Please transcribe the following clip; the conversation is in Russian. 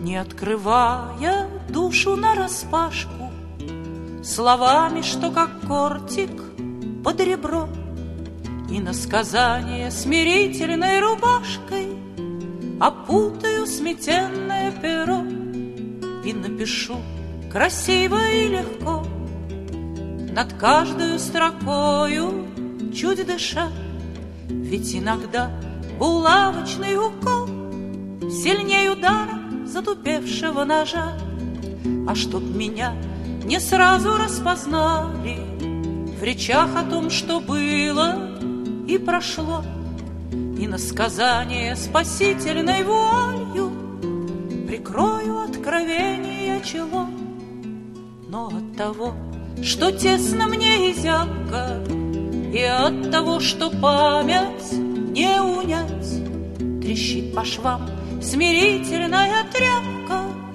Не открывая душу нараспашку, словами, что как кортик под ребро, и на сказание смирительной рубашкой опутаю сметенное перо и напишу красиво и легко над каждою строкою, чуть дыша. Ведь иногда булавочный укол сильнее удара затупевшего ножа. А чтоб меня не сразу распознали в речах о том, что было и прошло, и на сказание спасительной вуалью прикрою откровение чело. Но от того, что тесно мне и зябко, и от того, что память не унять, трещит по швам смирительная тряпка,